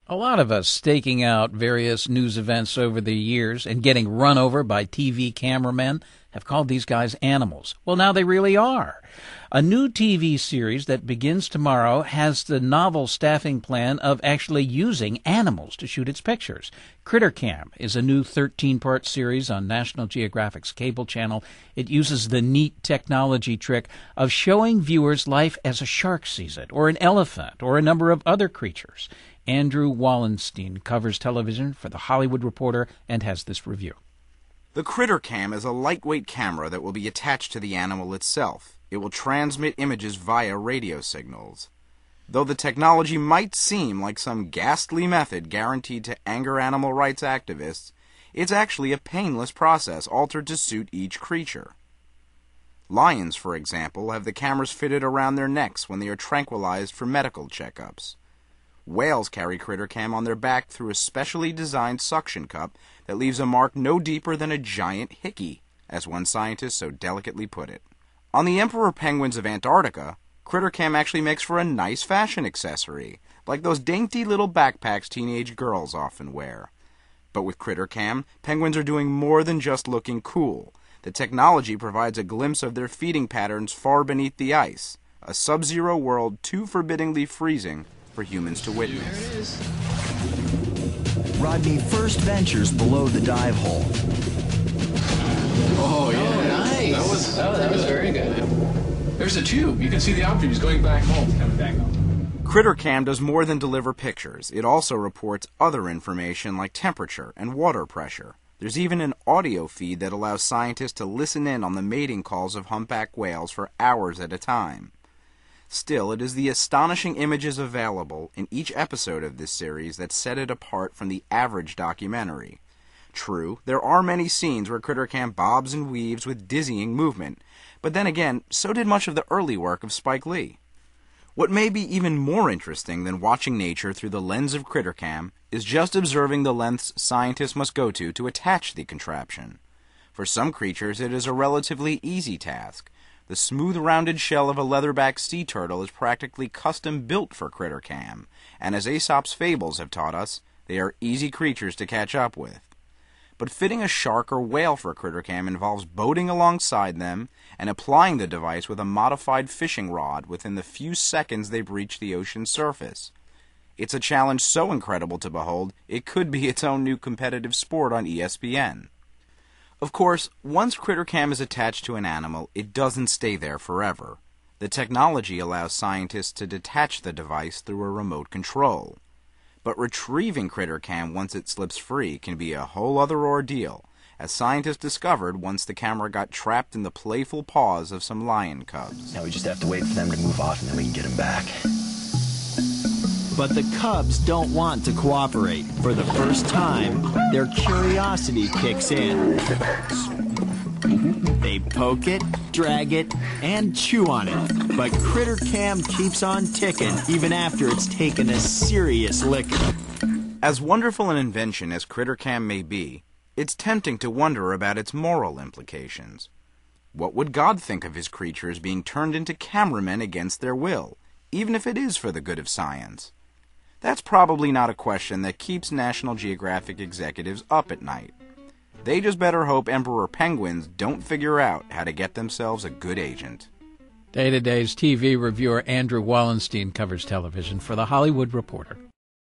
A lot of us staking out various news events over the years and getting run over by TV cameramen have called these guys animals. Well, now they really are. A new TV series that begins tomorrow has the novel staffing plan of actually using animals to shoot its pictures. CritterCam is a new 13-part series on National Geographic's cable channel. It uses the neat technology trick of showing viewers life as a shark sees it, or an elephant, or a number of other creatures. Andrew Wallenstein covers television for The Hollywood Reporter and has this review. The CritterCam is a lightweight camera that will be attached to the animal itself. It will transmit images via radio signals. Though the technology might seem like some ghastly method guaranteed to anger animal rights activists, it's actually a painless process altered to suit each creature. Lions, for example, have the cameras fitted around their necks when they are tranquilized for medical checkups. Whales carry CritterCam on their back through a specially designed suction cup that leaves a mark no deeper than a giant hickey, as one scientist so delicately put it. On the emperor penguins of Antarctica, CritterCam actually makes for a nice fashion accessory, like those dainty little backpacks teenage girls often wear. But with CritterCam, penguins are doing more than just looking cool. The technology provides a glimpse of their feeding patterns far beneath the ice, a sub-zero world too forbiddingly freezing for humans to witness. Rodney first ventures below the dive hole. Oh, yeah. Oh, nice. That was very good. There's a tube. You can see the object. He's going back home. Coming back home. CritterCam does more than deliver pictures. It also reports other information like temperature and water pressure. There's even an audio feed that allows scientists to listen in on the mating calls of humpback whales for hours at a time. Still, it is the astonishing images available in each episode of this series that set it apart from the average documentary. True, there are many scenes where CritterCam bobs and weaves with dizzying movement, but then again, so did much of the early work of Spike Lee. What may be even more interesting than watching nature through the lens of CritterCam is just observing the lengths scientists must go to attach the contraption. For some creatures, it is a relatively easy task. The smooth-rounded shell of a leatherback sea turtle is practically custom-built for CritterCam, and as Aesop's fables have taught us, they are easy creatures to catch up with. But fitting a shark or whale for CritterCam involves boating alongside them and applying the device with a modified fishing rod within the few seconds they breach the ocean's surface. It's a challenge so incredible to behold, it could be its own new competitive sport on ESPN. Of course, once CritterCam is attached to an animal, it doesn't stay there forever. The technology allows scientists to detach the device through a remote control. But retrieving CritterCam once it slips free can be a whole other ordeal, as scientists discovered once the camera got trapped in the playful paws of some lion cubs. Now we just have to wait for them to move off and then we can get them back. But the cubs don't want to cooperate. For the first time, their curiosity kicks in. They poke it, drag it, and chew on it. But CritterCam keeps on ticking even after it's taken a serious licking. As wonderful an invention as CritterCam may be, it's tempting to wonder about its moral implications. What would God think of his creatures being turned into cameramen against their will, even if it is for the good of science? That's probably not a question that keeps National Geographic executives up at night. They just better hope emperor penguins don't figure out how to get themselves a good agent. Day-to-Day's TV reviewer Andrew Wallenstein covers television for The Hollywood Reporter.